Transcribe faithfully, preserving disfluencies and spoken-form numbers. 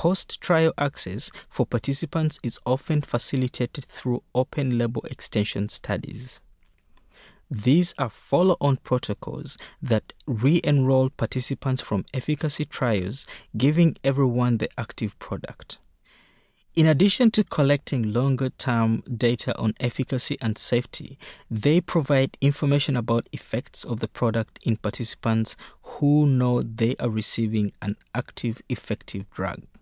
Post-trial access for participants is often facilitated through open-label extension studies. These are follow-on protocols that re-enroll participants from efficacy trials, giving everyone the active product. In addition to collecting longer-term data on efficacy and safety, they provide information about effects of the product in participants who know they are receiving an active, effective drug.